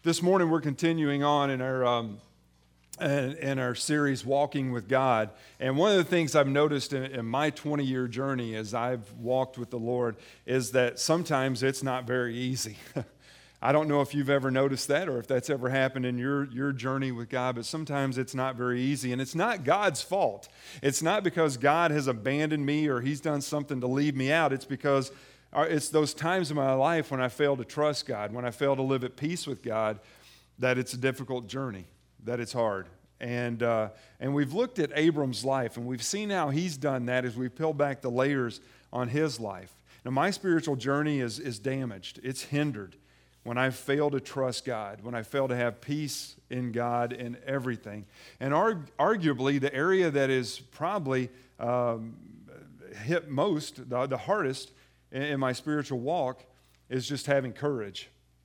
This morning we're continuing on in our series, Walking with God. And one of the things I've noticed in my 20-year journey as I've walked with the Lord is that sometimes it's not very easy. I don't know if you've ever noticed that or if that's ever happened in your journey with God, but sometimes it's not very easy. And it's not God's fault. It's not because God has abandoned me or He's done something to leave me out. It's because it's those times in my life when I fail to trust God, when I fail to live at peace with God, that it's a difficult journey, that it's hard. And we've looked at Abram's life, and we've seen how he's done that as we've peeled back the layers on his life. Now, my spiritual journey is damaged. It's hindered when I fail to trust God, when I fail to have peace in God in everything. And arguably, the area that is probably hit most, the hardest in my spiritual walk is just having courage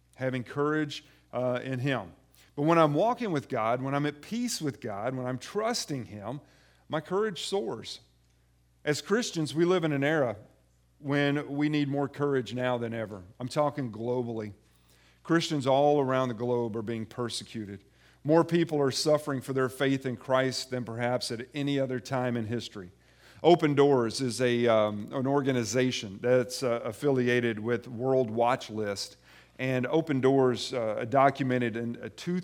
in Him. But when I'm walking with God, when I'm at peace with God, when I'm trusting Him, my courage soars. As Christians, we live in an era when we need more courage now than ever. I'm talking globally. Christians all around the globe are being persecuted. More people are suffering for their faith in Christ than perhaps at any other time in history. Open Doors is an organization that's affiliated with World Watch List. And Open Doors documented in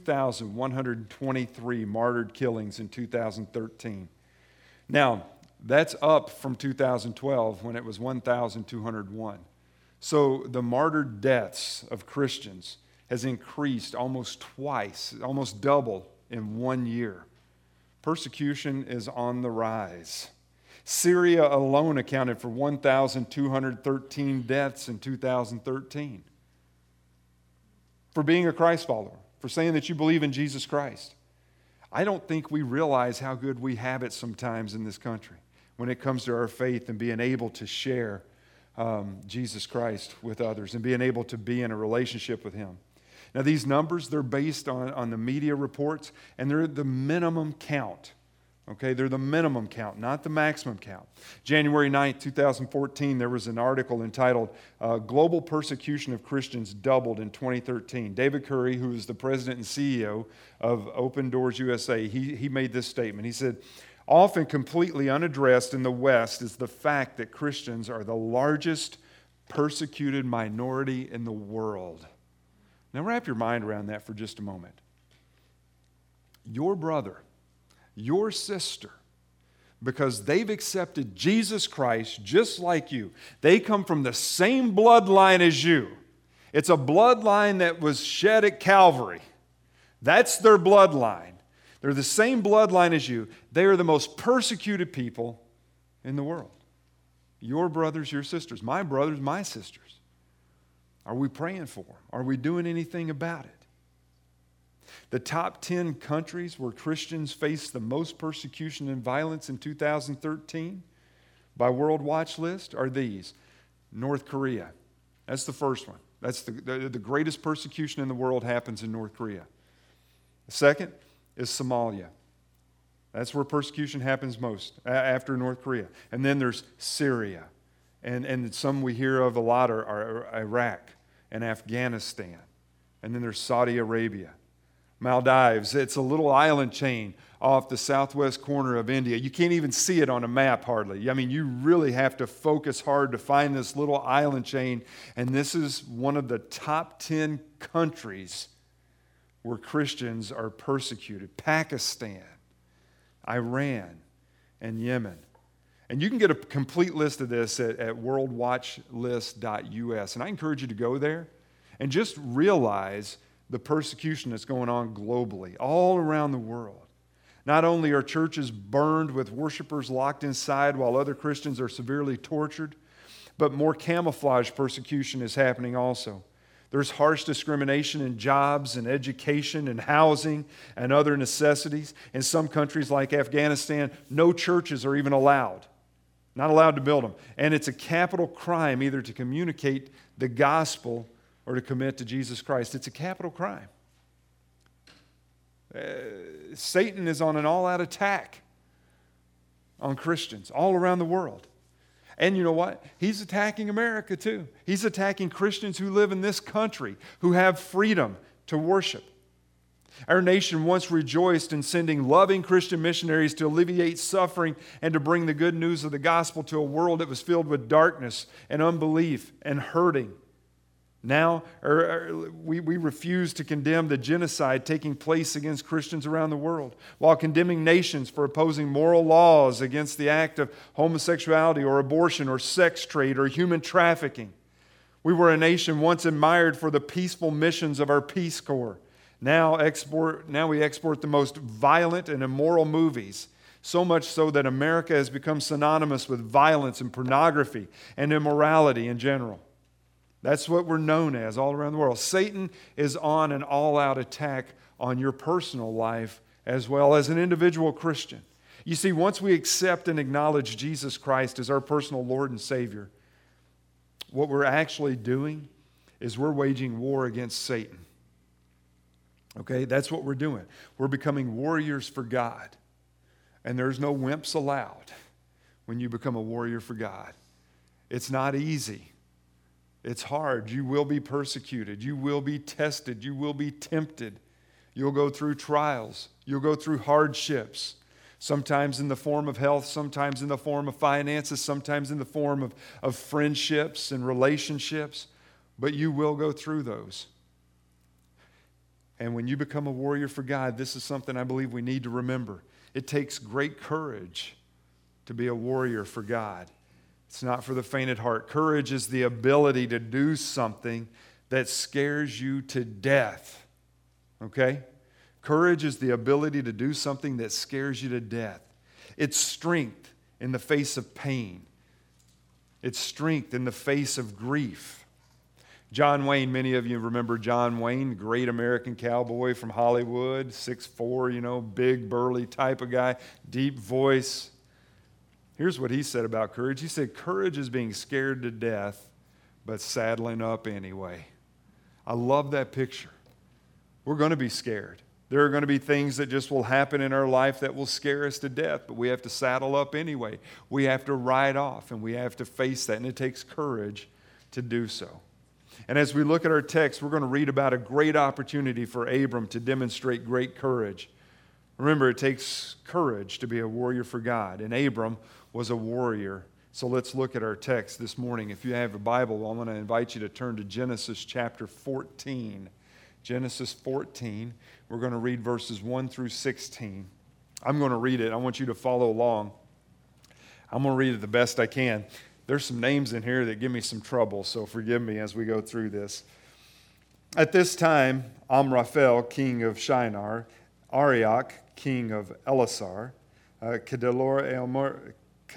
2,123 martyred killings in 2013. Now, that's up from 2012 when it was 1,201. So the martyred deaths of Christians has increased almost twice, almost double in 1 year. Persecution is on the rise. Syria alone accounted for 1,213 deaths in 2013. For being a Christ follower, for saying that you believe in Jesus Christ. I don't think we realize how good we have it sometimes in this country when it comes to our faith and being able to share Jesus Christ with others and being able to be in a relationship with Him. Now, these numbers, they're based on the media reports, and they're the minimum count. Okay, they're the minimum count, not the maximum count. January 9th, 2014, there was an article entitled, Global Persecution of Christians Doubled in 2013. David Curry, who is the president and CEO of Open Doors USA, he made this statement. He said, often completely unaddressed in the West is the fact that Christians are the largest persecuted minority in the world. Now wrap your mind around that for just a moment. Your brother, your sister, because they've accepted Jesus Christ just like you. They come from the same bloodline as you. It's a bloodline that was shed at Calvary. That's their bloodline. They're the same bloodline as you. They are the most persecuted people in the world. Your brothers, your sisters, my brothers, my sisters. Are we praying for them? Are we doing anything about it? The top 10 countries where Christians face the most persecution and violence in 2013 by World Watch List are these. North Korea. That's the first one. That's the greatest persecution in the world happens in North Korea. The second is Somalia. That's where persecution happens most, after North Korea. And then there's Syria. And some we hear of a lot are Iraq and Afghanistan. And then there's Saudi Arabia. Maldives, it's a little island chain off the southwest corner of India. You can't even see it on a map hardly. I mean, you really have to focus hard to find this little island chain. And this is one of the top 10 countries where Christians are persecuted. Pakistan, Iran, and Yemen. And you can get a complete list of this at worldwatchlist.us. And I encourage you to go there and just realize the persecution that's going on globally, all around the world. Not only are churches burned with worshipers locked inside while other Christians are severely tortured, but more camouflage persecution is happening also. There's harsh discrimination in jobs and education and housing and other necessities. In some countries like Afghanistan, no churches are even allowed. Not allowed to build them. And it's a capital crime either to communicate the gospel or to commit to Jesus Christ. It's a capital crime. Satan is on an all-out attack on Christians all around the world. And you know what? He's attacking America too. He's attacking Christians who live in this country, who have freedom to worship. Our nation once rejoiced in sending loving Christian missionaries to alleviate suffering and to bring the good news of the gospel to a world that was filled with darkness and unbelief and hurting. Now, we refuse to condemn the genocide taking place against Christians around the world, while condemning nations for opposing moral laws against the act of homosexuality or abortion or sex trade or human trafficking. We were a nation once admired for the peaceful missions of our Peace Corps. Now we export the most violent and immoral movies, so much so that America has become synonymous with violence and pornography and immorality in general. That's what we're known as all around the world. Satan is on an all-out attack on your personal life as well as an individual Christian. You see, once we accept and acknowledge Jesus Christ as our personal Lord and Savior, what we're actually doing is we're waging war against Satan. Okay, that's what we're doing. We're becoming warriors for God. And there's no wimps allowed when you become a warrior for God. It's not easy. It's hard. You will be persecuted. You will be tested. You will be tempted. You'll go through trials. You'll go through hardships. Sometimes in the form of health, sometimes in the form of finances, sometimes in the form of friendships and relationships. But you will go through those. And when you become a warrior for God, this is something I believe we need to remember. It takes great courage to be a warrior for God. It's not for the faint at heart. Courage is the ability to do something that scares you to death. Okay? Courage is the ability to do something that scares you to death. It's strength in the face of pain. It's strength in the face of grief. John Wayne, many of you remember John Wayne, great American cowboy from Hollywood, 6'4", big, burly type of guy, deep voice. Here's what he said about courage. He said, courage is being scared to death, but saddling up anyway. I love that picture. We're going to be scared. There are going to be things that just will happen in our life that will scare us to death, but we have to saddle up anyway. We have to ride off, and we have to face that, and it takes courage to do so. And as we look at our text, we're going to read about a great opportunity for Abram to demonstrate great courage. Remember, it takes courage to be a warrior for God, and Abram was a warrior. So let's look at our text this morning. If you have a Bible, I'm going to invite you to turn to Genesis chapter 14. Genesis 14. We're going to read verses 1 through 16. I'm going to read it. I want you to follow along. I'm going to read it the best I can. There's some names in here that give me some trouble, so forgive me as we go through this. At this time, Amraphel, king of Shinar, Arioch, king of Elasar, Kedorlaomer,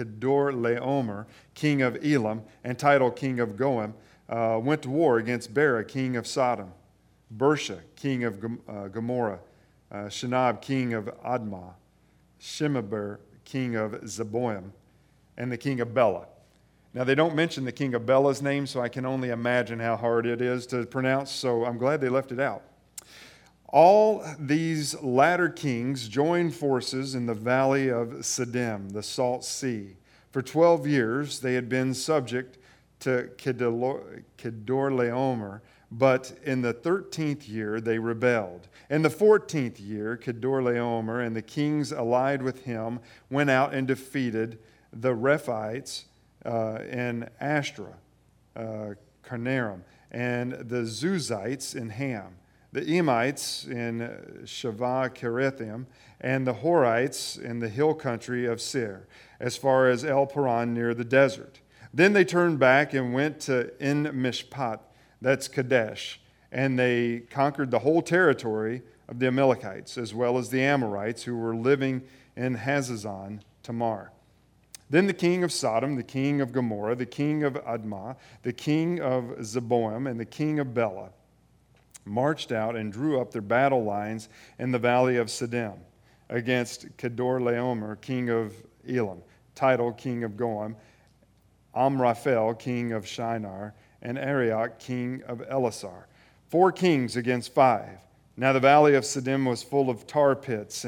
king of Elam, and Tidal, king of Goim, went to war against Bera, king of Sodom, Bersha, king of Gomorrah, Shinab, king of Admah, Shemeber, king of Zeboim, and the king of Bela. Now, they don't mention the king of Bela's name, so I can only imagine how hard it is to pronounce, so I'm glad they left it out. All these latter kings joined forces in the valley of Siddim, the Salt Sea. For 12 years they had been subject to Kedorlaomer, but in the 13th year they rebelled. In the 14th year, Kedorlaomer and the kings allied with him went out and defeated the Rephites in Ashtra, Carnarim, and the Zuzites in Ham, the Emites in Shavah Kirathim, and the Horites in the hill country of Seir, as far as El Paran near the desert. Then they turned back and went to En Mishpat, that's Kadesh, and they conquered the whole territory of the Amalekites, as well as the Amorites who were living in Hazazon Tamar. Then the king of Sodom, the king of Gomorrah, the king of Admah, the king of Zeboim, and the king of Bela marched out and drew up their battle lines in the valley of Siddim against Kedorlaomer, king of Elam, Tidal, king of Goim, Amraphel, king of Shinar, and Arioch, king of Elasar. 4 kings against 5. Now the valley of Siddim was full of tar pits, and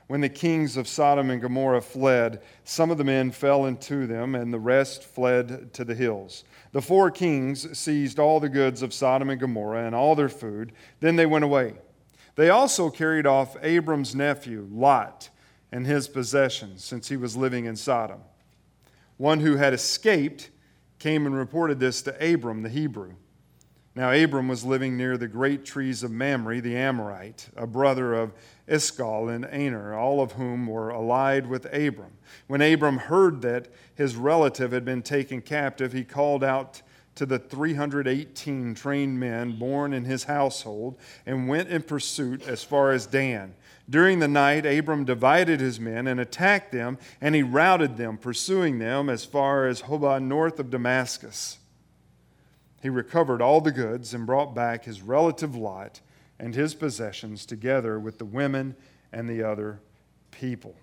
When the kings of Sodom and Gomorrah fled, some of the men fell into them, and the rest fled to the hills. The 4 kings seized all the goods of Sodom and Gomorrah and all their food. Then they went away. They also carried off Abram's nephew, Lot, and his possessions, since he was living in Sodom. One who had escaped came and reported this to Abram the Hebrew. Now Abram was living near the great trees of Mamre the Amorite, a brother of Eshcol and Aner, all of whom were allied with Abram. When Abram heard that his relative had been taken captive, he called out to the 318 trained men born in his household and went in pursuit as far as Dan. During the night, Abram divided his men and attacked them, and he routed them, pursuing them as far as Hobah north of Damascus. He recovered all the goods and brought back his relative Lot and his possessions together with the women and the other people.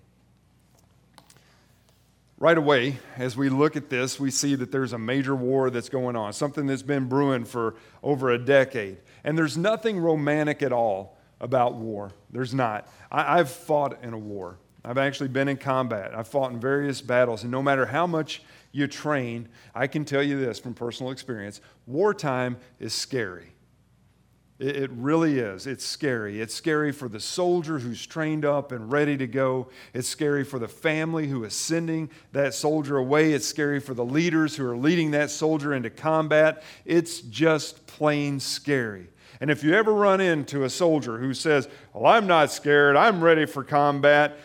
Right away, as we look at this, we see that there's a major war that's going on, something that's been brewing for over a decade. And there's nothing romantic at all about war. There's not. I've fought in a war. I've actually been in combat. I've fought in various battles. And no matter how much you train, I can tell you this from personal experience, wartime is scary. It really is. It's scary. It's scary for the soldier who's trained up and ready to go. It's scary for the family who is sending that soldier away. It's scary for the leaders who are leading that soldier into combat. It's just plain scary. And if you ever run into a soldier who says, well, I'm not scared, I'm ready for combat,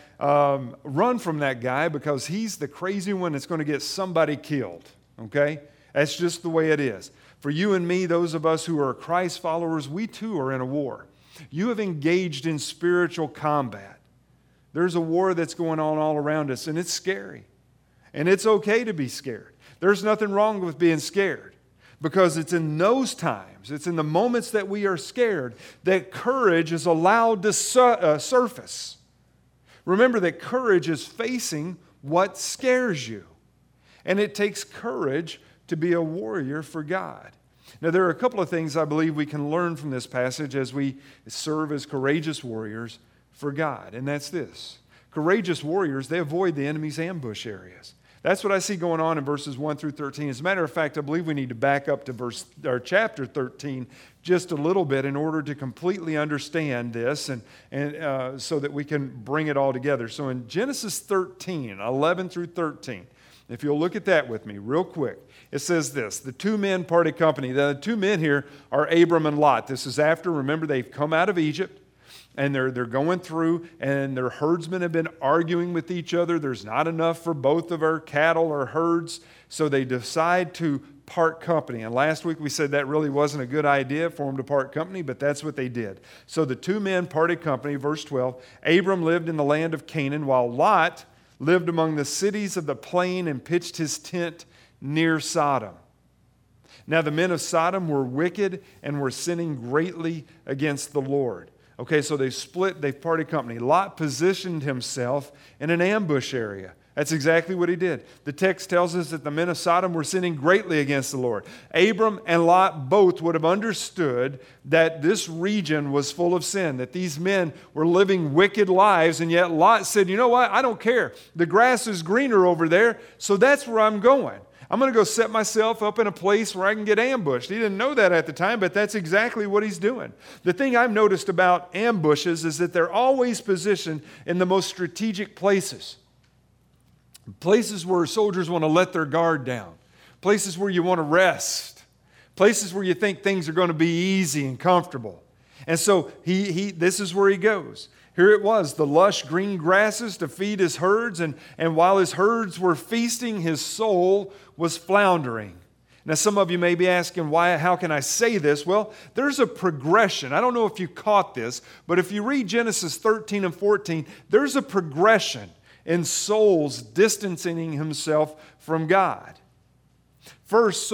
run from that guy, because he's the crazy one that's going to get somebody killed. Okay? That's just the way it is. For you and me, those of us who are Christ followers, we too are in a war. You have engaged in spiritual combat. There's a war that's going on all around us, and it's scary. And it's okay to be scared. There's nothing wrong with being scared, because it's in those times, it's in the moments that we are scared, that courage is allowed to surface. Remember that courage is facing what scares you. And it takes courage to be a warrior for God. Now, there are a couple of things I believe we can learn from this passage as we serve as courageous warriors for God, and that's this. Courageous warriors, they avoid the enemy's ambush areas. That's what I see going on in verses 1 through 13. As a matter of fact, I believe we need to back up to chapter 13 just a little bit in order to completely understand this and so that we can bring it all together. So in Genesis 13, 11 through 13, if you'll look at that with me real quick, it says this: the 2 men parted company. The 2 men here are Abram and Lot. This is after, remember, they've come out of Egypt, and they're going through, and their herdsmen have been arguing with each other. There's not enough for both of our cattle or herds, so they decide to part company. And last week we said that really wasn't a good idea for them to part company, but that's what they did. So the 2 men parted company, verse 12. Abram lived in the land of Canaan, while Lot lived among the cities of the plain and pitched his tent near Sodom. Now the men of Sodom were wicked and were sinning greatly against the Lord. Okay, so they've parted company. Lot positioned himself in an ambush area. That's exactly what he did. The text tells us that the men of Sodom were sinning greatly against the Lord. Abram and Lot both would have understood that this region was full of sin, that these men were living wicked lives, and yet Lot said, you know what, I don't care. The grass is greener over there, so that's where I'm going. I'm going to go set myself up in a place where I can get ambushed. He didn't know that at the time, but that's exactly what he's doing. The thing I've noticed about ambushes is that they're always positioned in the most strategic places. Places where soldiers want to let their guard down. Places where you want to rest. Places where you think things are going to be easy and comfortable. And so this is where he goes. Here it was, the lush green grasses to feed his herds, and while his herds were feasting, his soul was floundering. Now, some of you may be asking, how can I say this? Well, there's a progression. I don't know if you caught this, but if you read Genesis 13 and 14, there's a progression in souls distancing himself from God. First,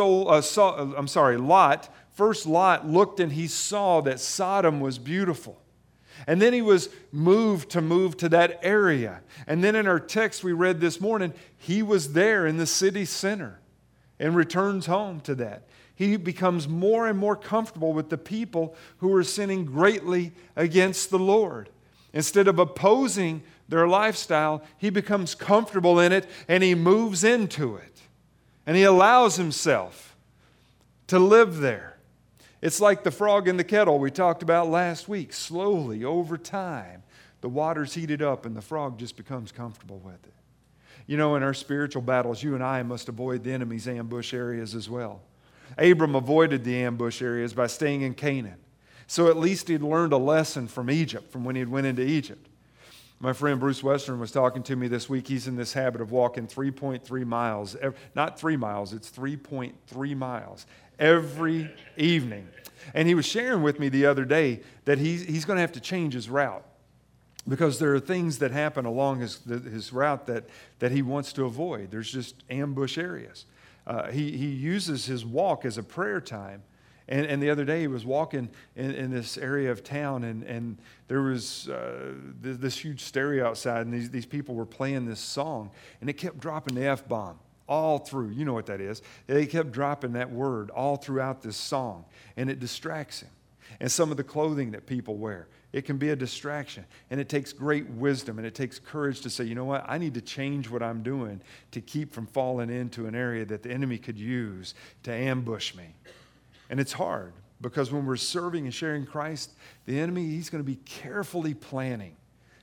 Lot looked and he saw that Sodom was beautiful. And then he was moved to that area. And then in our text we read this morning, he was there in the city center and returns home to that. He becomes more and more comfortable with the people who are sinning greatly against the Lord. Instead of opposing their lifestyle, he becomes comfortable in it and he moves into it. And he allows himself to live there. It's like the frog in the kettle we talked about last week. Slowly, over time, the water's heated up and the frog just becomes comfortable with it. You know, in our spiritual battles, you and I must avoid the enemy's ambush areas as well. Abram avoided the ambush areas by staying in Canaan. So at least he'd learned a lesson from Egypt, from when he went into Egypt. My friend Bruce Western was talking to me this week. He's in this habit of walking 3.3 miles. Not 3 miles, it's 3.3 miles every evening. And he was sharing with me the other day that he's going to have to change his route because there are things that happen along his route that he wants to avoid. There's just ambush areas. He uses his walk as a prayer time. And the other day he was walking in this area of town and there was this huge stereo outside and these people were playing this song and it kept dropping the F-bomb all through. You know what that is. They kept dropping that word all throughout this song and it distracts him. And some of the clothing that people wear, it can be a distraction. And it takes great wisdom and it takes courage to say, you know what, I need to change what I'm doing to keep from falling into an area that the enemy could use to ambush me. And it's hard because when we're serving and sharing Christ, the enemy, he's going to be carefully planning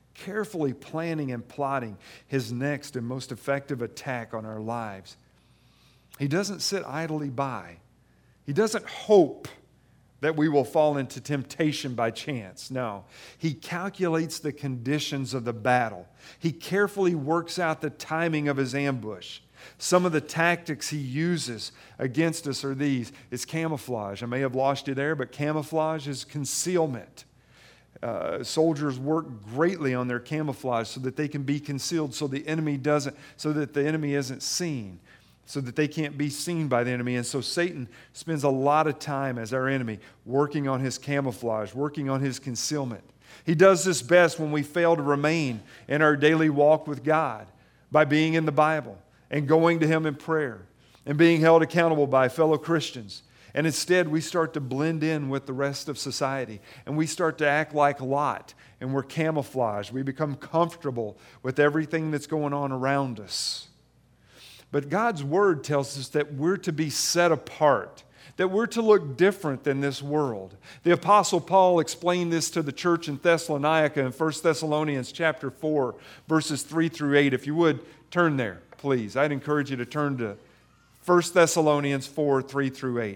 and plotting his next and most effective attack on our lives. He doesn't sit idly by. He doesn't hope that we will fall into temptation by chance. No, he calculates the conditions of the battle. He carefully works out the timing of his ambush. Some of the tactics he uses against us are these. It's camouflage. I may have lost you there, but camouflage is concealment. Soldiers work greatly on their camouflage so that they can be concealed, so that the enemy isn't seen, so that they can't be seen by the enemy. And so Satan spends a lot of time as our enemy working on his camouflage, working on his concealment. He does this best when we fail to remain in our daily walk with God by being in the Bible and going to him in prayer and being held accountable by fellow Christians. And instead, we start to blend in with the rest of society and we start to act like Lot and we're camouflaged. We become comfortable with everything that's going on around us. But God's Word tells us that we're to be set apart, that we're to look different than this world. The Apostle Paul explained this to the church in Thessalonica in 1 Thessalonians chapter 4, verses 3 through 8. If you would, turn there, please. I'd encourage you to turn to 1 Thessalonians 4, 3 through 8.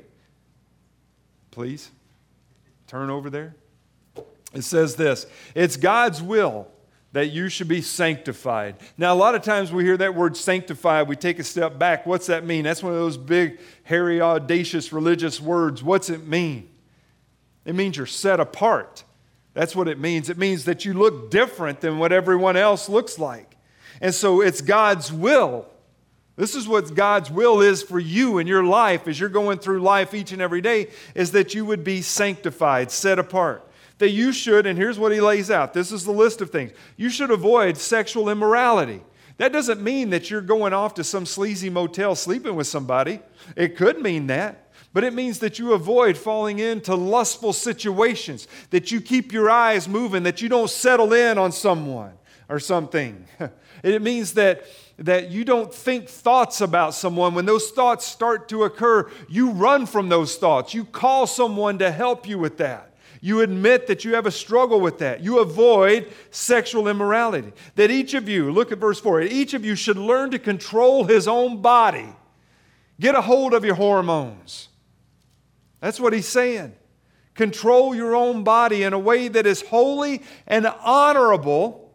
Please, turn over there. It says this, "It's God's will that you should be sanctified." Now, a lot of times we hear that word sanctified, we take a step back. What's that mean? That's one of those big, hairy, audacious religious words. What's it mean? It means you're set apart. That's what it means. It means that you look different than what everyone else looks like. And so it's God's will. This is what God's will is for you in your life as you're going through life each and every day, is that you would be sanctified, set apart. That you should, and here's what he lays out. This is the list of things. You should avoid sexual immorality. That doesn't mean that you're going off to some sleazy motel sleeping with somebody. It could mean that. But it means that you avoid falling into lustful situations, that you keep your eyes moving, that you don't settle in on someone or something. It means that you don't think thoughts about someone. When those thoughts start to occur, you run from those thoughts. You call someone to help you with that. You admit that you have a struggle with that. You avoid sexual immorality. That each of you, look at verse 4, each of you should learn to control his own body. Get a hold of your hormones. That's what he's saying. Control your own body in a way that is holy and honorable,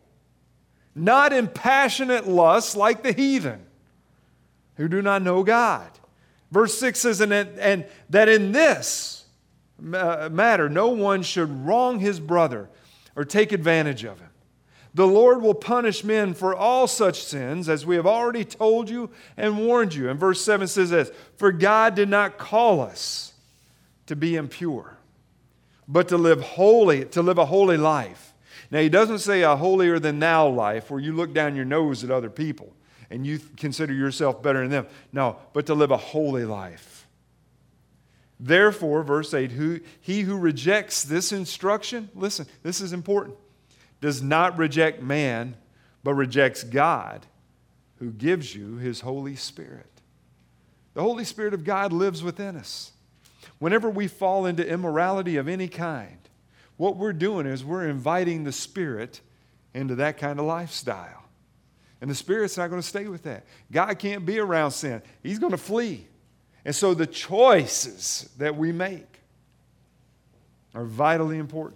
not in passionate lust like the heathen who do not know God. Verse 6 says, and that in this matter, no one should wrong his brother or take advantage of him. The Lord will punish men for all such sins, as we have already told you and warned you. And verse 7 says this, "For God did not call us to be impure, but to live a holy life." Now, he doesn't say a holier than thou life where you look down your nose at other people and you consider yourself better than them. No, but to live a holy life. "Therefore," verse 8, he who rejects this instruction," listen, this is important, does not reject man, but rejects God, who gives you His Holy Spirit. The Holy Spirit of God lives within us. Whenever we fall into immorality of any kind, what we're doing is we're inviting the Spirit into that kind of lifestyle. And the Spirit's not going to stay with that. God can't be around sin. He's going to flee. And so the choices that we make are vitally important.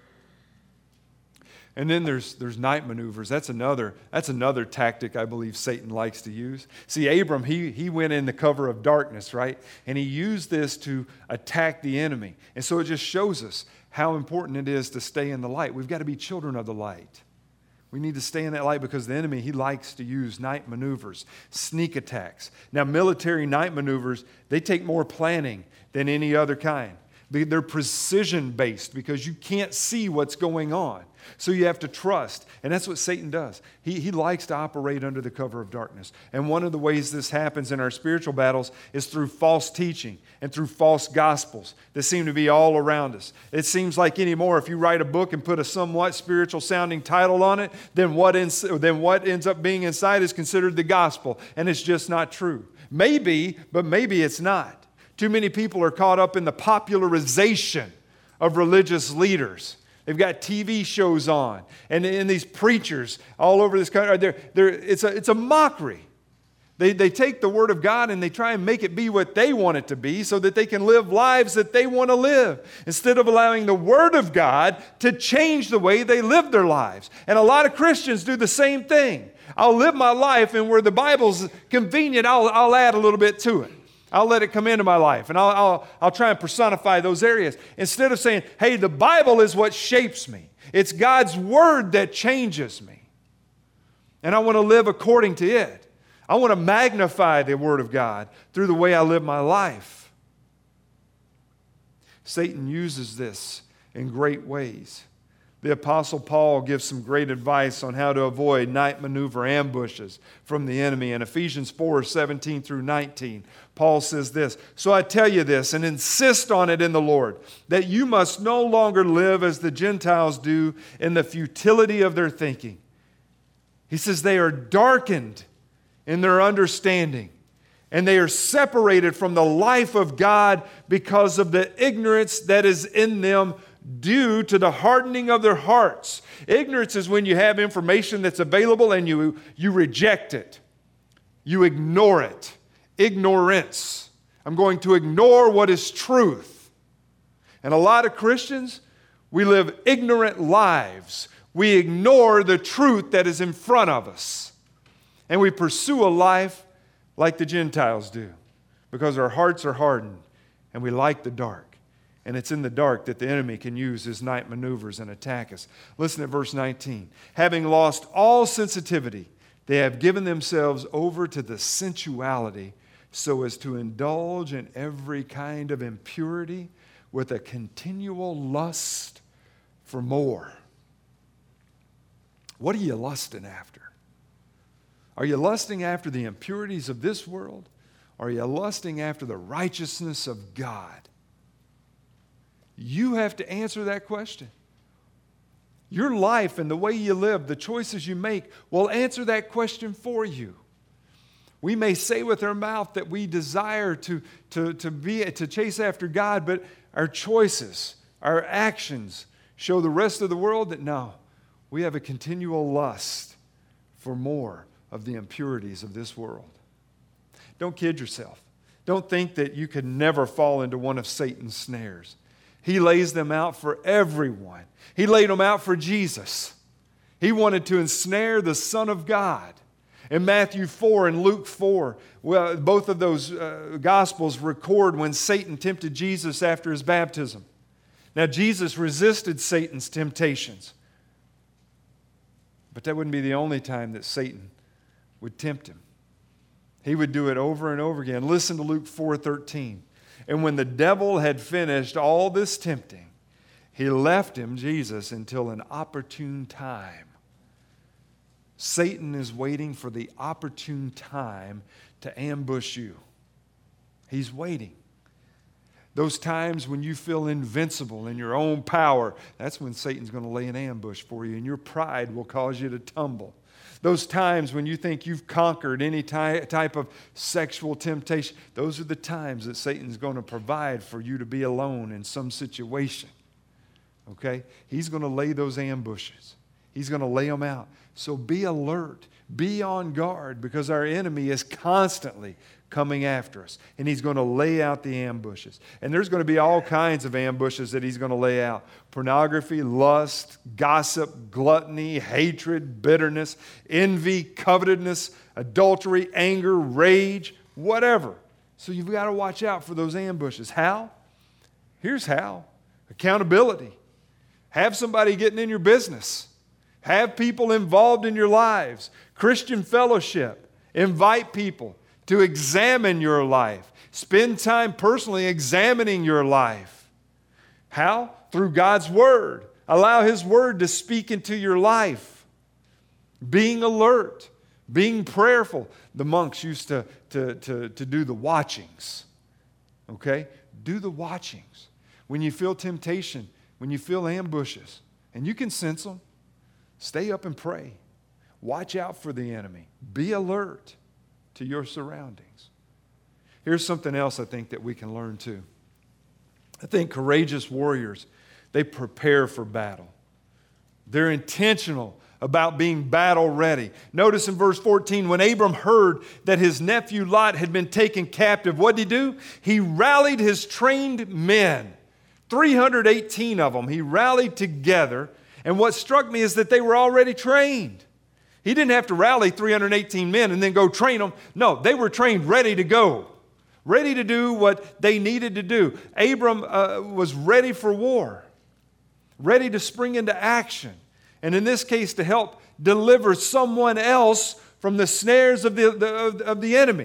And then there's night maneuvers. That's another tactic I believe Satan likes to use. See, Abram, he went in the cover of darkness, right? And he used this to attack the enemy. And so it just shows us how important it is to stay in the light. We've got to be children of the light. We need to stay in that light because the enemy, he likes to use night maneuvers, sneak attacks. Now, military night maneuvers, they take more planning than any other kind. They're precision-based because you can't see what's going on. So you have to trust. And that's what Satan does. He likes to operate under the cover of darkness. And one of the ways this happens in our spiritual battles is through false teaching and through false gospels that seem to be all around us. It seems like anymore, if you write a book and put a somewhat spiritual-sounding title on it, then what ends up being inside is considered the gospel. And it's just not true. Maybe, but maybe it's not. Too many people are caught up in the popularization of religious leaders. They've got TV shows on, and these preachers all over this country, it's a mockery. They take the Word of God and they try and make it be what they want it to be so that they can live lives that they want to live, instead of allowing the Word of God to change the way they live their lives. And a lot of Christians do the same thing. I'll live my life, and where the Bible's convenient, I'll add a little bit to it. I'll let it come into my life, and I'll try and personify those areas. Instead of saying, hey, the Bible is what shapes me. It's God's Word that changes me. And I want to live according to it. I want to magnify the Word of God through the way I live my life. Satan uses this in great ways. The Apostle Paul gives some great advice on how to avoid night maneuver ambushes from the enemy. In Ephesians 4:17 through 19, Paul says this, "So I tell you this and insist on it in the Lord, that you must no longer live as the Gentiles do in the futility of their thinking." He says they are darkened in their understanding, and they are separated from the life of God because of the ignorance that is in them due to the hardening of their hearts. Ignorance is when you have information that's available and you reject it. You ignore it. Ignorance. I'm going to ignore what is truth. And a lot of Christians, we live ignorant lives. We ignore the truth that is in front of us. And we pursue a life like the Gentiles do because our hearts are hardened and we like the dark. And it's in the dark that the enemy can use his night maneuvers and attack us. Listen at verse 19. Having lost all sensitivity, they have given themselves over to the sensuality so as to indulge in every kind of impurity with a continual lust for more. What are you lusting after? Are you lusting after the impurities of this world? Or are you lusting after the righteousness of God? You have to answer that question. Your life and the way you live, the choices you make, will answer that question for you. We may say with our mouth that we desire to chase after God, but our choices, our actions show the rest of the world that no, we have a continual lust for more of the impurities of this world. Don't kid yourself. Don't think that you could never fall into one of Satan's snares. He lays them out for everyone. He laid them out for Jesus. He wanted to ensnare the Son of God. In Matthew 4 and Luke 4, well, both of those Gospels record when Satan tempted Jesus after his baptism. Now, Jesus resisted Satan's temptations. But that wouldn't be the only time that Satan would tempt him. He would do it over and over again. Listen to Luke 4:13. And when the devil had finished all this tempting, he left him, Jesus, until an opportune time. Satan is waiting for the opportune time to ambush you. He's waiting. Those times when you feel invincible in your own power, that's when Satan's going to lay an ambush for you, and your pride will cause you to tumble. Those times when you think you've conquered any type of sexual temptation, those are the times that Satan's going to provide for you to be alone in some situation. Okay? He's going to lay those ambushes. He's going to lay them out. So be alert. Be on guard, because our enemy is constantly coming after us. And he's going to lay out the ambushes. And there's going to be all kinds of ambushes that he's going to lay out. Pornography, lust, gossip, gluttony, hatred, bitterness, envy, covetousness, adultery, anger, rage, whatever. So you've got to watch out for those ambushes. How? Here's how. Accountability. Have somebody getting in your business. Have people involved in your lives. Christian fellowship. Invite people to examine your life. Spend time personally examining your life. How? Through God's Word. Allow His Word to speak into your life. Being alert. Being prayerful. The monks used to do the watchings. Okay? Do the watchings. When you feel temptation, when you feel ambushes, and you can sense them, stay up and pray. Watch out for the enemy. Be alert to your surroundings. Here's something else I think that we can learn too. I think courageous warriors, they prepare for battle. They're intentional about being battle ready. Notice in verse 14, when Abram heard that his nephew Lot had been taken captive, what did he do? He rallied his trained men, 318 of them. He rallied together, and what struck me is that they were already trained. He didn't have to rally 318 men and then go train them. No, they were trained ready to go, ready to do what they needed to do. Abram was ready for war, ready to spring into action, and in this case to help deliver someone else from the snares of the enemy.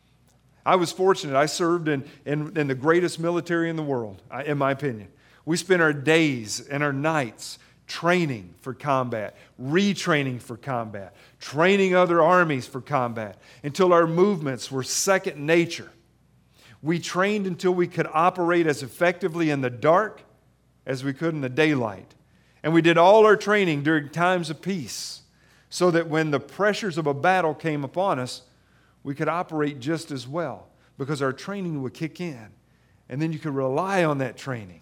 I was fortunate. I served in the greatest military in the world, in my opinion. We spent our days and our nights training for combat, retraining for combat, training other armies for combat, until our movements were second nature. We trained until we could operate as effectively in the dark as we could in the daylight. And we did all our training during times of peace, so that when the pressures of a battle came upon us, we could operate just as well, because our training would kick in. And then you could rely on that training.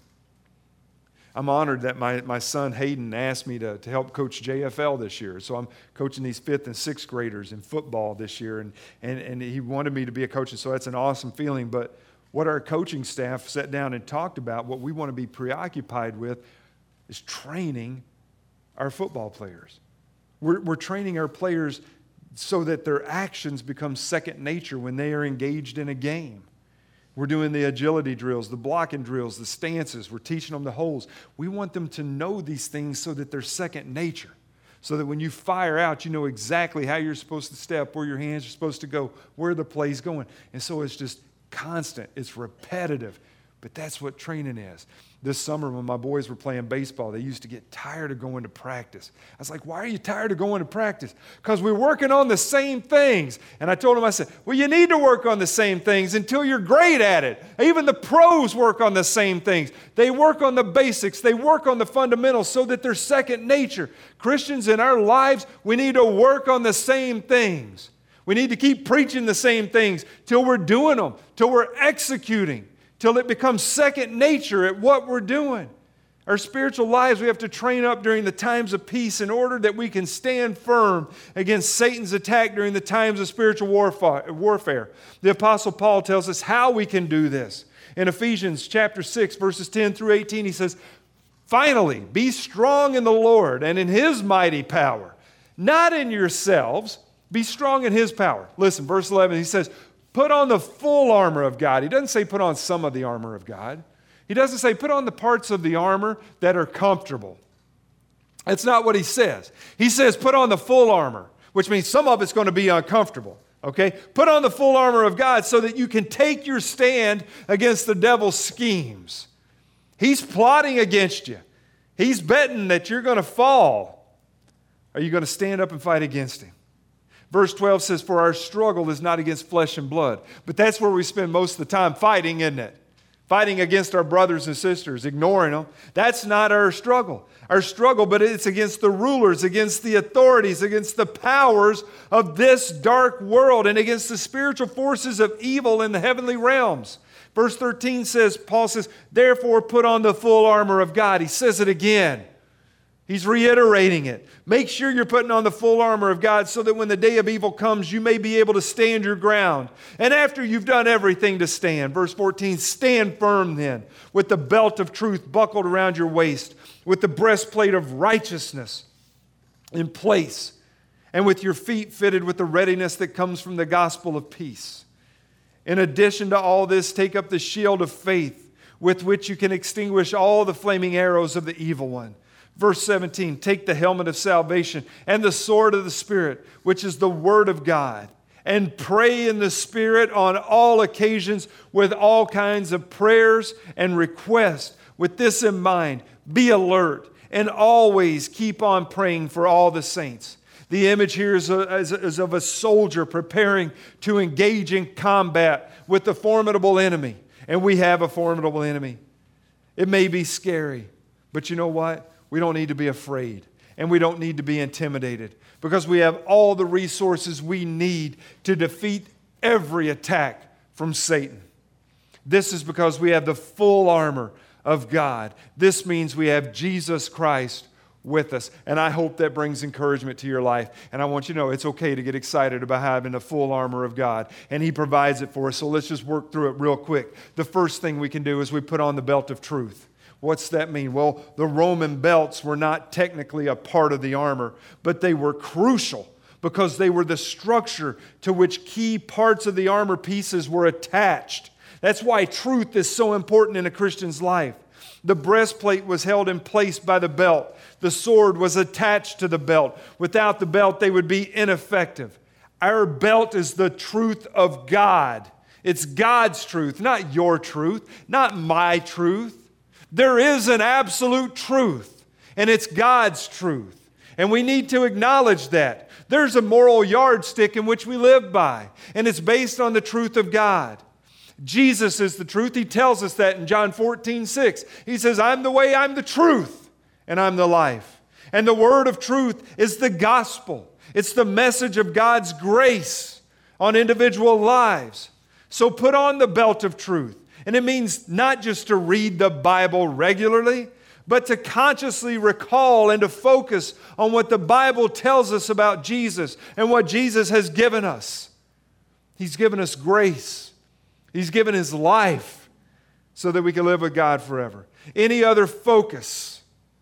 I'm honored that my son Hayden asked me to help coach JFL this year. So I'm coaching these 5th and 6th graders in football this year. And he wanted me to be a coach, and so that's an awesome feeling. But what our coaching staff sat down and talked about, what we want to be preoccupied with, is training our football players. We're training our players so that their actions become second nature when they are engaged in a game. We're doing the agility drills, the blocking drills, the stances. We're teaching them the holds. We want them to know these things so that they're second nature. So that when you fire out, you know exactly how you're supposed to step, where your hands are supposed to go, where the play's going. And so it's just constant. It's repetitive. But that's what training is. This summer when my boys were playing baseball, they used to get tired of going to practice. I was like, why are you tired of going to practice? Because we're working on the same things. And I told them, I said, well, you need to work on the same things until you're great at it. Even the pros work on the same things. They work on the basics. They work on the fundamentals so that they're second nature. Christians in our lives, we need to work on the same things. We need to keep preaching the same things till we're doing them, till we're executing, till it becomes second nature at what we're doing. Our spiritual lives, we have to train up during the times of peace in order that we can stand firm against Satan's attack during the times of spiritual warfare. The Apostle Paul tells us how we can do this. In Ephesians chapter 6, verses 10 through 18, he says, finally, be strong in the Lord and in His mighty power, not in yourselves. Be strong in His power. Listen, verse 11, he says, put on the full armor of God. He doesn't say put on some of the armor of God. He doesn't say put on the parts of the armor that are comfortable. That's not what he says. He says put on the full armor, which means some of it's going to be uncomfortable. Okay? Put on the full armor of God so that you can take your stand against the devil's schemes. He's plotting against you. He's betting that you're going to fall. Are you going to stand up and fight against him? Verse 12 says, for our struggle is not against flesh and blood. But that's where we spend most of the time fighting, isn't it? fighting against our brothers and sisters, ignoring them. That's not our struggle. Our struggle, but it's against the rulers, against the authorities, against the powers of this dark world, and against the spiritual forces of evil in the heavenly realms. Verse 13 says, Paul says, therefore put on the full armor of God. He says it again. He's reiterating it. Make sure you're putting on the full armor of God so that when the day of evil comes, you may be able to stand your ground. And after you've done everything to stand, verse 14, stand firm then with the belt of truth buckled around your waist, with the breastplate of righteousness in place, and with your feet fitted with the readiness that comes from the gospel of peace. In addition to all this, take up the shield of faith with which you can extinguish all the flaming arrows of the evil one. Verse 17, take the helmet of salvation and the sword of the Spirit, which is the Word of God, and pray in the Spirit on all occasions with all kinds of prayers and requests. With this in mind, be alert and always keep on praying for all the saints. The image here is of a soldier preparing to engage in combat with the formidable enemy. And we have a formidable enemy. It may be scary, but you know what? We don't need to be afraid, and we don't need to be intimidated, because we have all the resources we need to defeat every attack from Satan. This is because we have the full armor of God. This means we have Jesus Christ with us, and I hope that brings encouragement to your life. And I want you to know it's okay to get excited about having the full armor of God, and He provides it for us. So let's just work through it real quick. The first thing we can do is we put on the belt of truth. What's that mean? Well, the Roman belts were not technically a part of the armor, but they were crucial because they were the structure to which key parts of the armor pieces were attached. That's why truth is so important in a Christian's life. The breastplate was held in place by the belt. The sword was attached to the belt. Without the belt, they would be ineffective. Our belt is the truth of God. It's God's truth, not your truth, not my truth. There is an absolute truth, and it's God's truth. And we need to acknowledge that. There's a moral yardstick in which we live by, and it's based on the truth of God. Jesus is the truth. He tells us that in John 14:6. He says, I'm the way, I'm the truth, and I'm the life. And the word of truth is the gospel. It's the message of God's grace on individual lives. So put on the belt of truth. And it means not just to read the Bible regularly, but to consciously recall and to focus on what the Bible tells us about Jesus and what Jesus has given us. He's given us grace. He's given His life so that we can live with God forever. Any other focus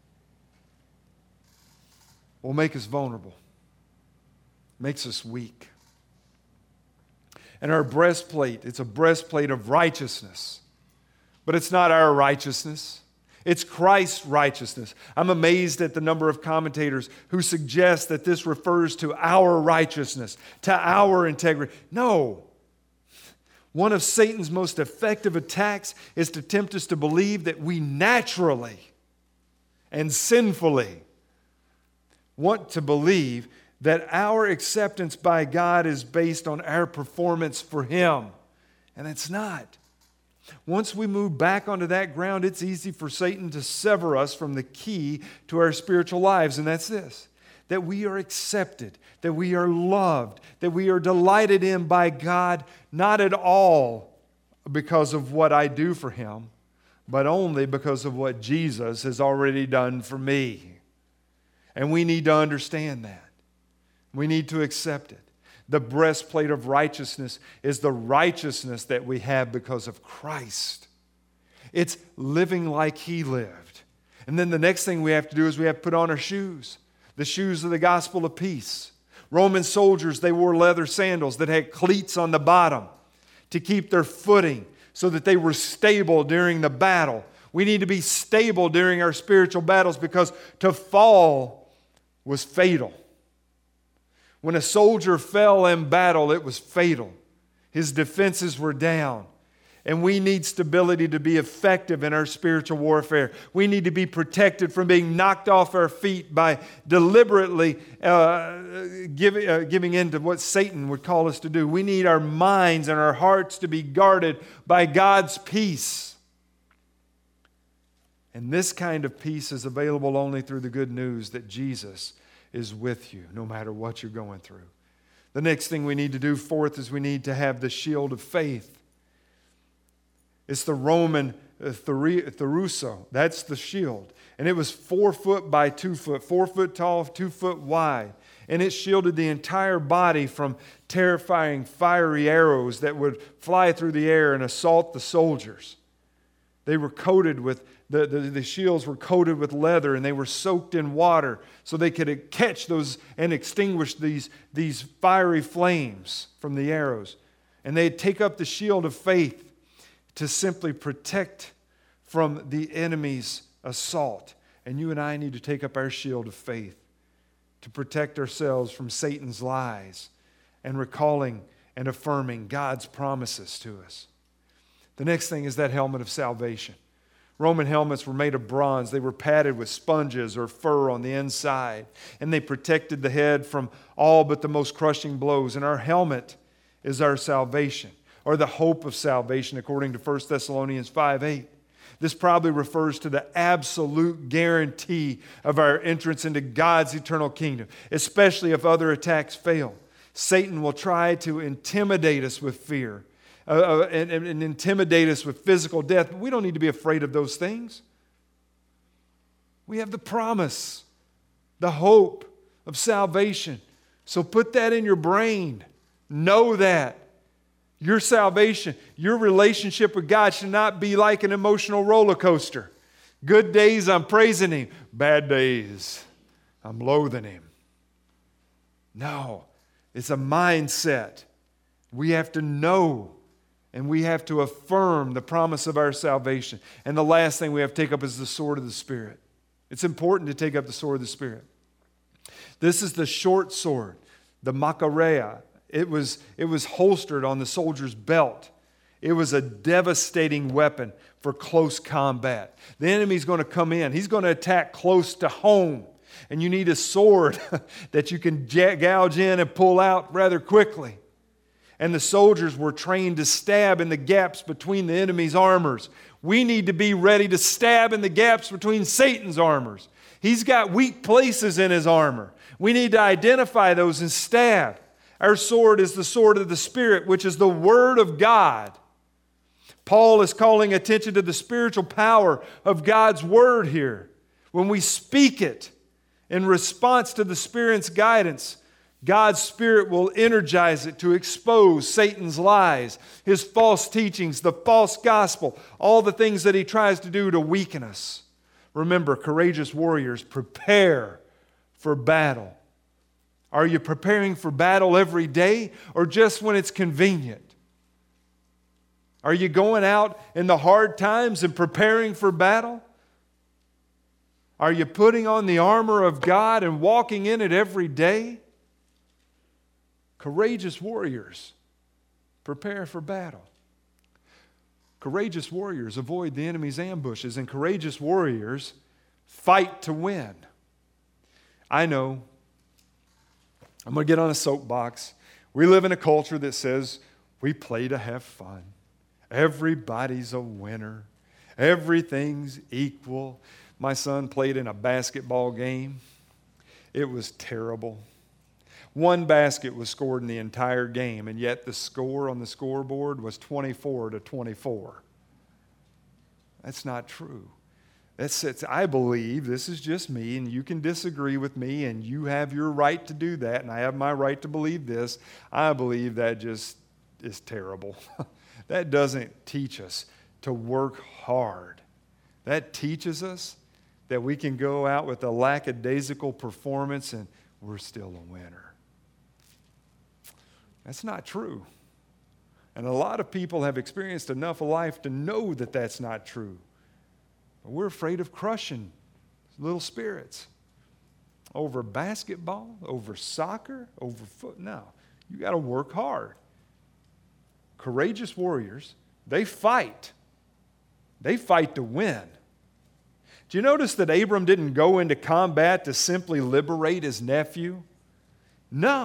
will make us vulnerable, makes us weak. And our breastplate, it's a breastplate of righteousness. But it's not our righteousness. It's Christ's righteousness. I'm amazed at the number of commentators who suggest that this refers to our righteousness, to our integrity. No. One of Satan's most effective attacks is to tempt us to believe that we naturally and sinfully want to believe that our acceptance by God is based on our performance for Him. And it's not. Once we move back onto that ground, it's easy for Satan to sever us from the key to our spiritual lives, and that's this: that we are accepted, that we are loved, that we are delighted in by God, not at all because of what I do for Him, but only because of what Jesus has already done for me. And we need to understand that. We need to accept it. The breastplate of righteousness is the righteousness that we have because of Christ. It's living like He lived. And then the next thing we have to do is we have to put on our shoes. The shoes of the gospel of peace. Roman soldiers, they wore leather sandals that had cleats on the bottom to keep their footing so that they were stable during the battle. We need to be stable during our spiritual battles because to fall was fatal. When a soldier fell in battle, it was fatal. His defenses were down. And we need stability to be effective in our spiritual warfare. We need to be protected from being knocked off our feet by deliberately giving in to what Satan would call us to do. We need our minds and our hearts to be guarded by God's peace. And this kind of peace is available only through the good news that Jesus is with you, no matter what you're going through. The next thing we need to do, fourth, is we need to have the shield of faith. It's the Roman Theruso. That's the shield. And it was 4 foot by 2 foot, 4 foot tall, 2 foot wide. And it shielded the entire body from terrifying fiery arrows that would fly through the air and assault the soldiers. They were coated with, the shields were coated with leather, and they were soaked in water so they could catch those and extinguish these fiery flames from the arrows. And they'd take up the shield of faith to simply protect from the enemy's assault. And you and I need to take up our shield of faith to protect ourselves from Satan's lies and recalling and affirming God's promises to us. The next thing is that helmet of salvation. Roman helmets were made of bronze. They were padded with sponges or fur on the inside, and they protected the head from all but the most crushing blows. And our helmet is our salvation, or the hope of salvation, according to 1 Thessalonians 5:8. This probably refers to the absolute guarantee of our entrance into God's eternal kingdom, especially if other attacks fail. Satan will try to intimidate us with fear and intimidate us with physical death, but we don't need to be afraid of those things. We have the promise, the hope of salvation. So put that in your brain. Know that. Your salvation, your relationship with God should not be like an emotional roller coaster. Good days, I'm praising Him. Bad days, I'm loathing Him. No, it's a mindset. We have to know and we have to affirm the promise of our salvation. And the last thing we have to take up is the sword of the Spirit. It's important to take up the sword of the Spirit. This is the short sword, the Machareia. It was holstered on the soldier's belt. It was a devastating weapon for close combat. The enemy's going to come in. He's going to attack close to home. And you need a sword that you can gouge in and pull out rather quickly. And the soldiers were trained to stab in the gaps between the enemy's armors. We need to be ready to stab in the gaps between Satan's armors. He's got weak places in his armor. We need to identify those and stab. Our sword is the sword of the Spirit, which is the Word of God. Paul is calling attention to the spiritual power of God's Word here. When we speak it in response to the Spirit's guidance, God's Spirit will energize it to expose Satan's lies, his false teachings, the false gospel, all the things that he tries to do to weaken us. Remember, courageous warriors prepare for battle. Are you preparing for battle every day or just when it's convenient? Are you going out in the hard times and preparing for battle? Are you putting on the armor of God and walking in it every day? Courageous warriors prepare for battle. Courageous warriors avoid the enemy's ambushes, and courageous warriors fight to win. I know. I'm going to get on a soapbox. We live in a culture that says we play to have fun. Everybody's a winner. Everything's equal. My son played in a basketball game. It was terrible. 1 basket was scored in the entire game, and yet the score on the scoreboard was 24-24. That's not true. I believe, this is just me, and you can disagree with me, and you have your right to do that, and I have my right to believe this. I believe that just is terrible. That doesn't teach us to work hard. That teaches us that we can go out with a lackadaisical performance and we're still a winner. That's not true. And a lot of people have experienced enough of life to know that that's not true. But we're afraid of crushing little spirits over basketball, over soccer, over foot. No, you got to work hard. Courageous warriors, they fight. They fight to win. Do you notice that Abram didn't go into combat to simply liberate his nephew? No.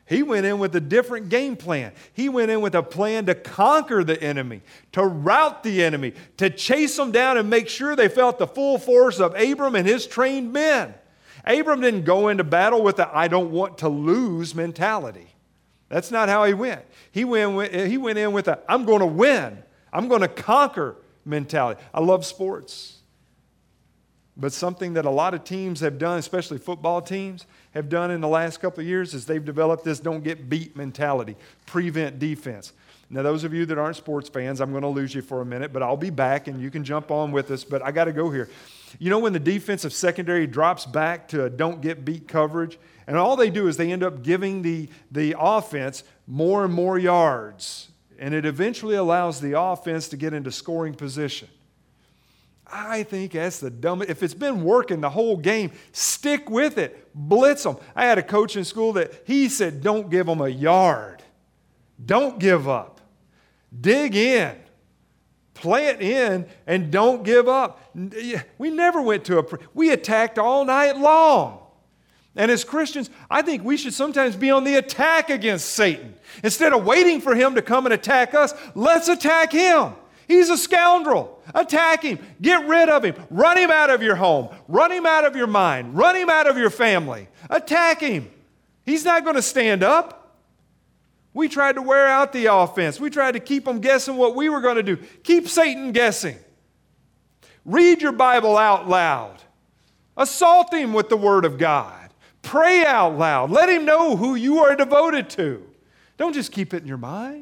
He went in with a different game plan. He went in with a plan to conquer the enemy, to rout the enemy, to chase them down and make sure they felt the full force of Abram and his trained men. Abram didn't go into battle with a "I don't want to lose" mentality. That's not how he went. He went in with a "I'm going to win. I'm going to conquer" mentality. I love sports. But something that a lot of teams have done, especially football teams, have done in the last couple of years is they've developed this "don't get beat" mentality, prevent defense. Now, those of you that aren't sports fans, I'm going to lose you for a minute, but I'll be back and you can jump on with us, but I got to go here. You know when the defensive secondary drops back to a "don't get beat" coverage, and all they do is they end up giving the offense more and more yards, and it eventually allows the offense to get into scoring position. I think that's the dumbest. If it's been working the whole game, stick with it. Blitz them. I had a coach in school that he said, don't give them a yard. Don't give up. Dig in. Play it in and don't give up. We never went to we attacked all night long. And as Christians, I think we should sometimes be on the attack against Satan. Instead of waiting for him to come and attack us, let's attack him. He's a scoundrel. Attack him. Get rid of him. Run him out of your home. Run him out of your mind. Run him out of your family. Attack him. He's not going to stand up. We tried to wear out the offense. We tried to keep them guessing what we were going to do. Keep Satan guessing. Read your Bible out loud. Assault him with the Word of God. Pray out loud. Let him know who you are devoted to. Don't just keep it in your mind.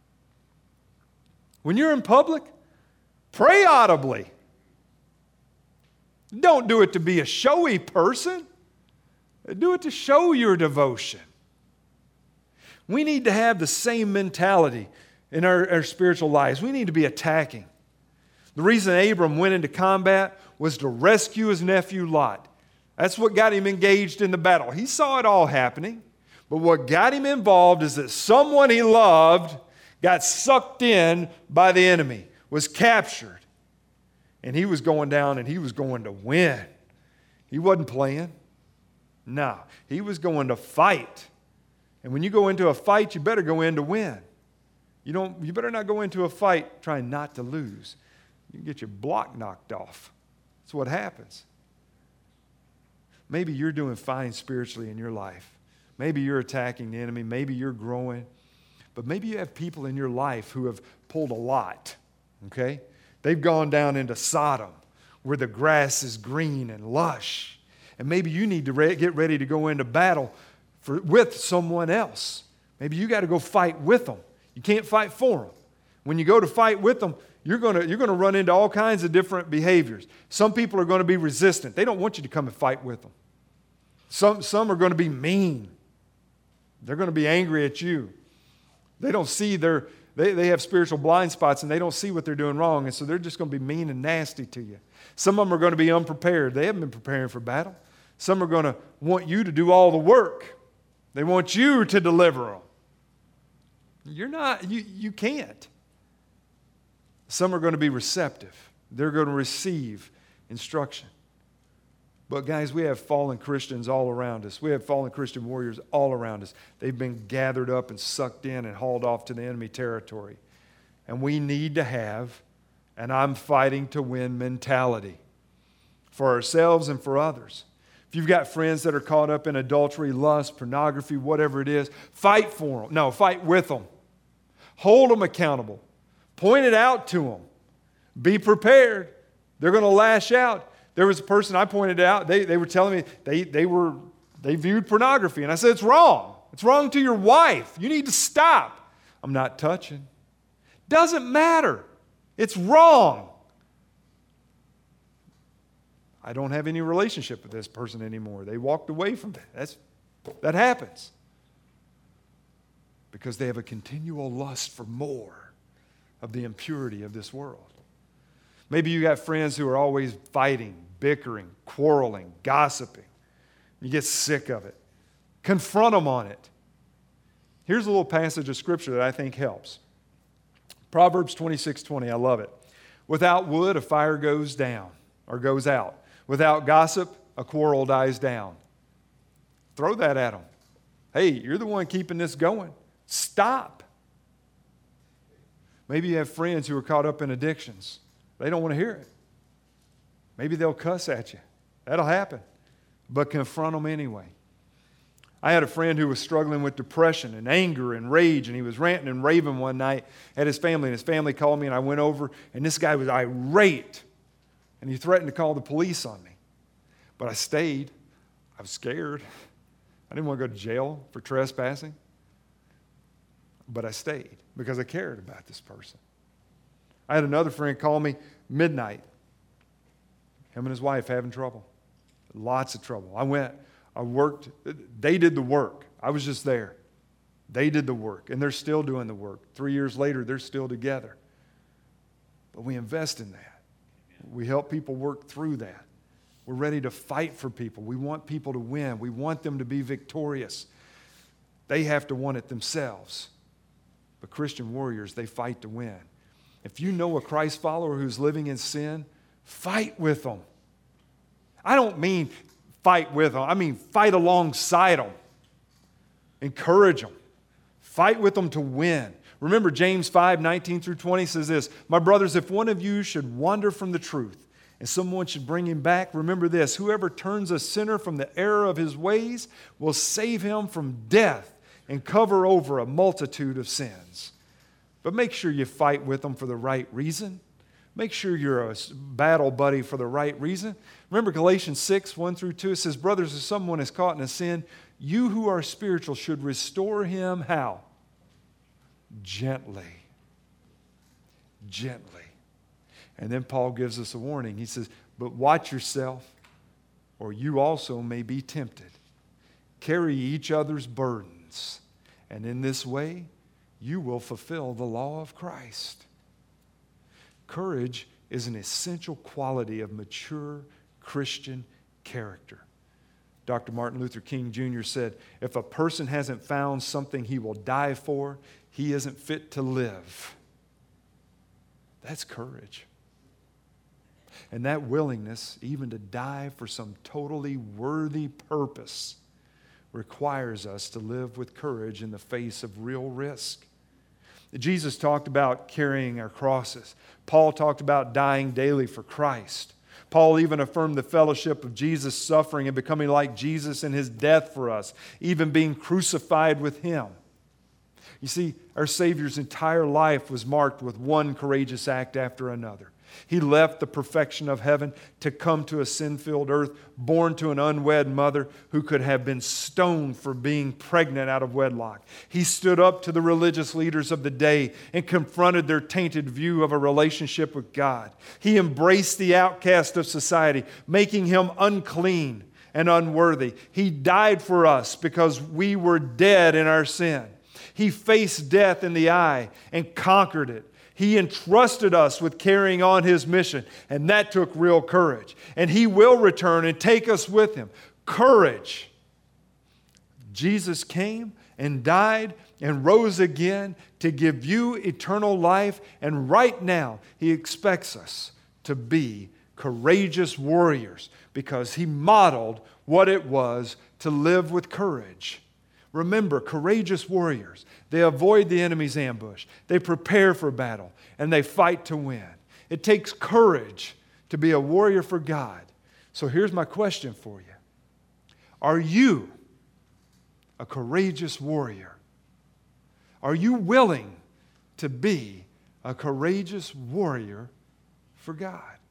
When you're in public, pray audibly. Don't do it to be a showy person. Do it to show your devotion. We need to have the same mentality in our spiritual lives. We need to be attacking. The reason Abram went into combat was to rescue his nephew Lot. That's what got him engaged in the battle. He saw it all happening, but what got him involved is that someone he loved got sucked in by the enemy, was captured. And he was going down and he was going to win. He wasn't playing. No, he was going to fight. And when you go into a fight, you better go in to win. You better not go into a fight trying not to lose. You can get your block knocked off. That's what happens. Maybe you're doing fine spiritually in your life. Maybe you're attacking the enemy. Maybe you're growing. But maybe you have people in your life who have pulled a Lot, okay? They've gone down into Sodom where the grass is green and lush. And maybe you need to get ready to go into battle with someone else. Maybe you got to go fight with them. You can't fight for them. When you go to fight with them, you're going to run into all kinds of different behaviors. Some people are going to be resistant. They don't want you to come and fight with them. Some are going to be mean. They're going to be angry at you. They don't see they have spiritual blind spots and they don't see what they're doing wrong, and so they're just going to be mean and nasty to you. Some of them are going to be unprepared. They haven't been preparing for battle. Some are going to want you to do all the work. They want you to deliver them. You're not, you can't. Some are going to be receptive. They're going to receive instruction. But guys, we have fallen Christians all around us. We have fallen Christian warriors all around us. They've been gathered up and sucked in and hauled off to the enemy territory. And we need to have an "I'm fighting to win" mentality for ourselves and for others. If you've got friends that are caught up in adultery, lust, pornography, whatever it is, fight for them. No, fight with them. Hold them accountable. Point it out to them. Be prepared. They're going to lash out. There was a person I pointed out, they were telling me they viewed pornography. And I said, it's wrong. It's wrong to your wife. You need to stop. I'm not touching. Doesn't matter. It's wrong. I don't have any relationship with this person anymore. They walked away from that. That happens. Because they have a continual lust for more of the impurity of this world. Maybe you got friends who are always fighting, bickering, quarreling, gossiping. You get sick of it. Confront them on it. Here's a little passage of Scripture that I think helps. Proverbs 26:20, I love it. Without wood, a fire goes down or goes out. Without gossip, a quarrel dies down. Throw that at them. Hey, you're the one keeping this going. Stop. Maybe you have friends who are caught up in addictions. They don't want to hear it. Maybe they'll cuss at you. That'll happen. But confront them anyway. I had a friend who was struggling with depression and anger and rage, and he was ranting and raving one night at his family, and his family called me, and I went over, and this guy was irate, and he threatened to call the police on me. But I stayed. I was scared. I didn't want to go to jail for trespassing. But I stayed because I cared about this person. I had another friend call me midnight. Him and his wife having trouble. Lots of trouble. I went, I worked. They did the work. I was just there. They did the work, and they're still doing the work. 3 years later, they're still together. But we invest in that. We help people work through that. We're ready to fight for people. We want people to win. We want them to be victorious. They have to want it themselves. But Christian warriors, they fight to win. If you know a Christ follower who's living in sin, fight with them. I don't mean fight with them. I mean fight alongside them. Encourage them. Fight with them to win. Remember James 5:19-20 says this, "My brothers, if one of you should wander from the truth, and someone should bring him back, remember this, whoever turns a sinner from the error of his ways will save him from death and cover over a multitude of sins." But make sure you fight with them for the right reason. Make sure you're a battle buddy for the right reason. Remember Galatians 6:1-2, it says, "Brothers, if someone is caught in a sin, you who are spiritual should restore him," how? Gently. Gently. And then Paul gives us a warning. He says, "But watch yourself, or you also may be tempted. Carry each other's burdens, and in this way you will fulfill the law of Christ." Courage is an essential quality of mature Christian character. Dr. Martin Luther King Jr. said, "If a person hasn't found something he will die for, he isn't fit to live." That's courage. And that willingness, even to die for some totally worthy purpose, requires us to live with courage in the face of real risk. Jesus talked about carrying our crosses. Paul talked about dying daily for Christ. Paul even affirmed the fellowship of Jesus' suffering and becoming like Jesus in his death for us, even being crucified with him. You see, our Savior's entire life was marked with one courageous act after another. He left the perfection of heaven to come to a sin-filled earth, born to an unwed mother who could have been stoned for being pregnant out of wedlock. He stood up to the religious leaders of the day and confronted their tainted view of a relationship with God. He embraced the outcast of society, making him unclean and unworthy. He died for us because we were dead in our sin. He faced death in the eye and conquered it. He entrusted us with carrying on His mission, and that took real courage. And He will return and take us with Him. Courage. Jesus came and died and rose again to give you eternal life, and right now He expects us to be courageous warriors because He modeled what it was to live with courage. Remember, courageous warriors, they avoid the enemy's ambush, they prepare for battle, and they fight to win. It takes courage to be a warrior for God. So here's my question for you. Are you a courageous warrior? Are you willing to be a courageous warrior for God?